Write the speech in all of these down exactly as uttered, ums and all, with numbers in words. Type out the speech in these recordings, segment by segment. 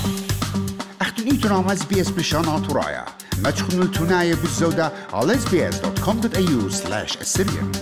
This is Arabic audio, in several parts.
اختن ايتنا اس بي اس بشانات ورايا ما تخنوا التناية بالزودة على اس بي اس دوت كوم دوت اي يو سلاش السريان.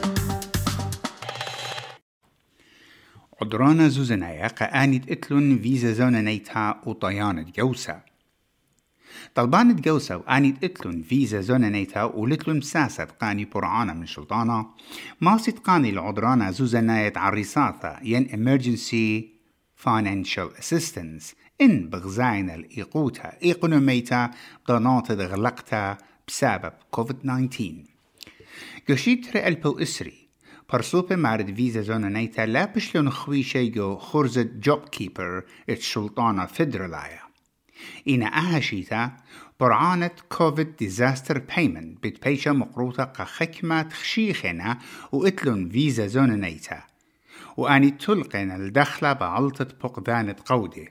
عدرانا زوزنايا قانت اتلون فيزا زونا نيتها وطيانة جوسا طلبانة جوسا وقانت اتلون فيزا زونا نيتها ولتلون مساسة قاني برعانا من شلطانة ما ست قاني العدرانا زوزنايا عريساثة ين emergency financial assistance إن بغزاين الإيقوتا إيقونوميتا ضنات غلقتا بسبب كوفيد تسعة عشر. قشيت رألبو إسري برسوبة مارد فيزا زونا نيتا لا بشلون خويشي جو خرزة جوب كيبر اتشلطانة فدرالايا. إنا أهشيتا برعانة كوفيد ديزاستر بايمنت بتبيشا مقروطة قخكمة تخشيخنا وإتلون فيزا زونا نيتا وأني تلقين الدخلة بعلطة بقدانة قودي.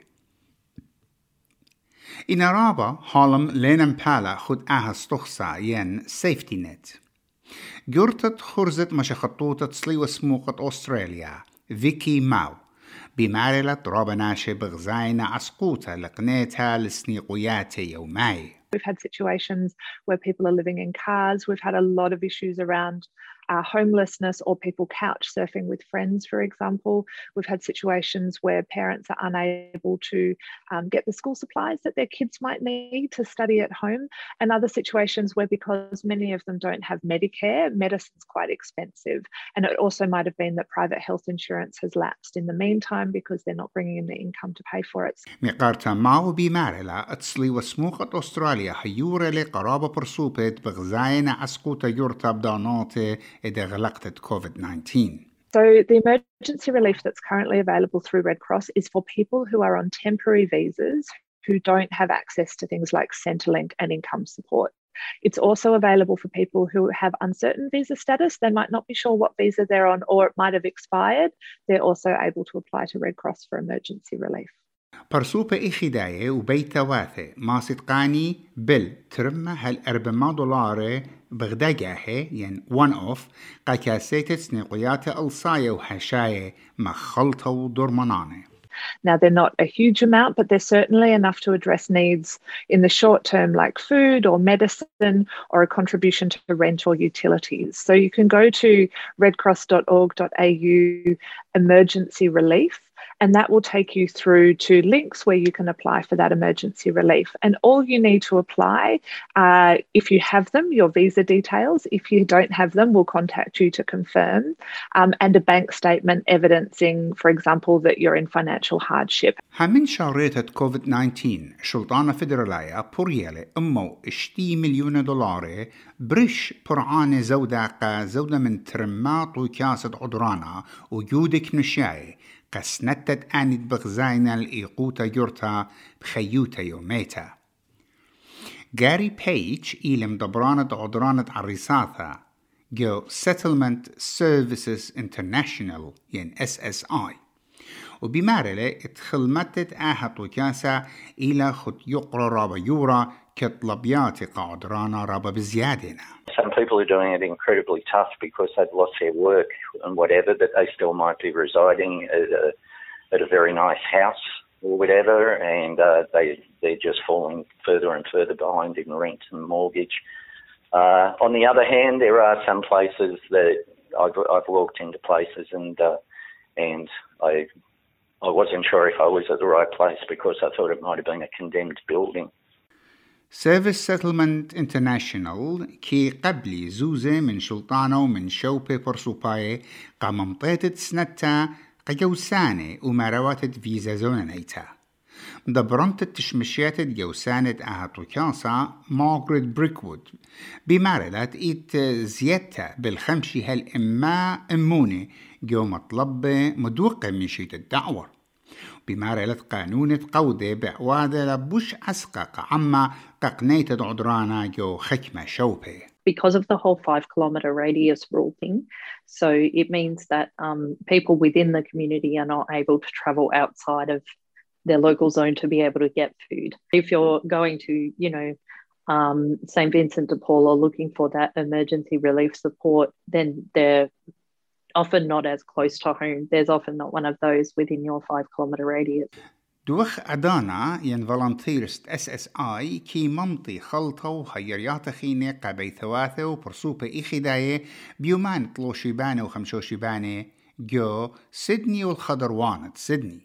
إنا رابا حالم لينم بالا خد آها استخصا ين سيفتي نت. جرتت خرزة مشخطوطة سليوة سموقة أستراليا فيكي ماو بمعرلة رابناشي بغزاينة عسقوطة لقنيتها لسنيقوياتي يوماي. We've had situations where people are living in cars. We've had a lot of issues around uh, homelessness or people couch surfing with friends, for example. We've had situations where parents are unable to um, get the school supplies that their kids might need to study at home, and other situations where, because many of them don't have Medicare, medicine's quite expensive. And it also might have been that private health insurance has lapsed in the meantime because they're not bringing in the income to pay for it. مقارتا ماو بمارلا اتسلي وسموقة أستراليا هيورة لقرابة برسوبة بغزاين عسقوطة يورتا بدانات إذا غلقت كوفيد تسعة عشر. So the emergency relief that's currently available through Red Cross is for people who are on temporary visas who don't have access to things like Centrelink and income support. It's also available for people who have uncertain visa status. They might not be sure what visa they're on, or it might have expired. They're also able to apply to Red Cross for emergency relief. برسوبة إخداية وبيت واثي ما صدقاني بل ترمى هالأربعة دولار بغداجاهي ين one off قاكاسيتة سنقياتة الصاية وحشاية مخلطة ودرمانانة. Now, they're not a huge amount, but they're certainly enough to address needs in the short term, like food or medicine or a contribution to rent or utilities. So you can go to redcross dot org dot a u emergency relief, and that will take you through to links where you can apply for that emergency relief. And all you need to apply, uh, if you have them, your visa details. If you don't have them, we'll contact you to confirm, um, and a bank statement evidencing, for example, that you're in financial hardship. همين شاريتة كوفيد تسعة عشر شلطانة فدرالايا بوريالي أمو اشتي مليون دولار برش برعانة زوداقة زودة من ترمات وكاسة عدرانا وجودك نشاي قسنتت آنت بغزاينا الإيقوتا يورتا بخيوتا يوميتا. جاري بيج إيلم دبرانة عدرانة عريساثة جو Settlement Services International ين إس إس آي وبمارلة اتخلمتت آهت وكاسة إلى خد يقرى رابا يورا كطلبيات قعدرانا رابا بزيادنا. Some people are doing it incredibly tough because they've lost their work and whatever, but they still might be residing at a, at a very nice house or whatever, and uh, they, they're just falling further and further behind in rent and mortgage. Uh, on the other hand, there are some places that I've, I've walked into places and uh, and I I wasn't sure if I was at the right place because I thought it might have been a condemned building. Service Settlement International كي قبلي زوزة من شلطانة ومن شوبة برسوباية قاممطيتت سنتا قجوسانة ومارواتت فيزا زونانيتا. مدبرمت التشمشيات جوسانة أهاتوكاسا مارغريت بريكوود بمارلات إيت زيادتا بالخمشي هالإما أموني جو مطلبة مدوقة من شيت الدعوة بمارلة قانون قودة بعوادة لبوش أسقق عما ققنيت عدرانا جو خكمة شوبة. Because of the whole five kilometre radius rule thing, so it means that um, people within the community are not able to travel outside of their local zone to be able to get food. If you're going to, you know, um, Saint Vincent de Paul or looking for that emergency relief support, then they're often not as close to home. There's often not one of those within your five kilometre radius. دوخ أدانا ين فالنتيرست اس اس اي كي ممطي خلطة وخيريات خينة قبي ثواثة وبرسوبة إخداية بيومان طلوشيبانة وخمشوشيبانة جو سيدني والخضروانة سيدني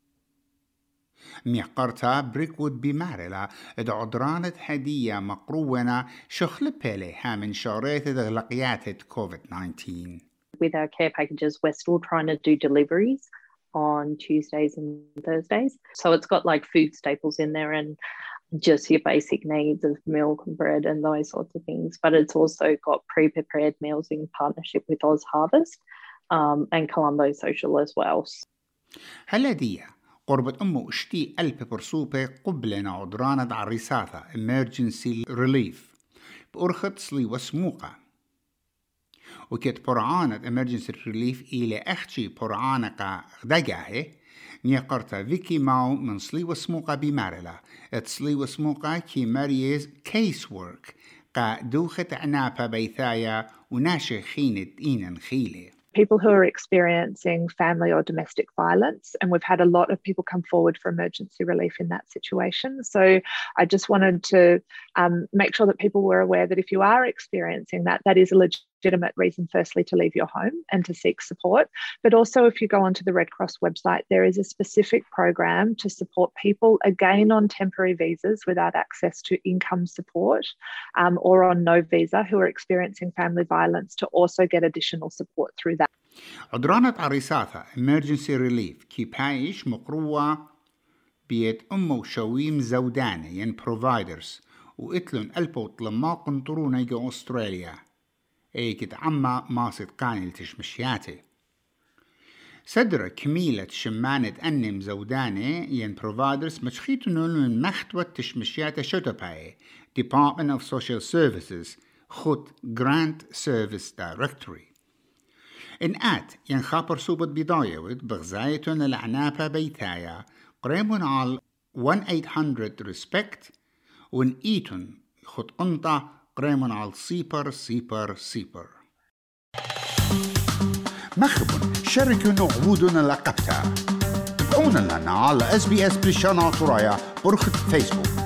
ميقرتا بريكوود بمارلا اد عدرانة هدية مقروونة شخل بيليها من شارات دغلقيات كوفيد nineteen. With our care packages, we're still trying to do deliveries on Tuesdays and Thursdays. So it's got like food staples in there and just your basic needs of milk and bread and those sorts of things. But it's also got pre-prepared meals in partnership with Oz Harvest um, and Colombo Social as well. هالهدية قربت أمه اشتي ألف برسوبة قبلنا عدرانة عريساتها emergency relief بأرخت صلي وسموقة وكت برعانة emergency relief إلى أختي برعانة غدقاهي نيقرتا فيكي ماو من صلي وسموقة بمارلا تصلي وسموقة كي ماريز كيس وورك قا دوخة عنابة بيثايا وناشي خينة إينا خيلة. People who are experiencing family or domestic violence, and we've had a lot of people come forward for emergency relief in that situation. So I just wanted to um, make sure that people were aware that if you are experiencing that, that is a legitimate reason, firstly, to leave your home and to seek support. But also, if you go onto the Red Cross website, there is a specific program to support people, again, on temporary visas without access to income support um, or on no visa who are experiencing family violence to also get additional support through that. عدرانة عريساتها emergency relief كي بايش مقروة بيت أمه وشويم زودانة ين providers وإتلون ألبو طلما قنطرون يجو أستراليا أي كت عما ماسد قاني لتشمشياتي صدر كميلة شمانة أنم زودانة ين providers مشخيتون من مختوى تشمشياتي شوتوباي Department of Social Services خط Grant Service Directory إن آت ين خابر صوبت بدايوت بغزايتون العنابة بيتايا قريبون على one eight hundred respect وإن إيتون خط أنطة قريبون على سيبر سيبر سيبر مخبون شاركون عبودنا لقبتا تابعونا لنا على اس بي اس بلشانا طرايا برخة فيسبوك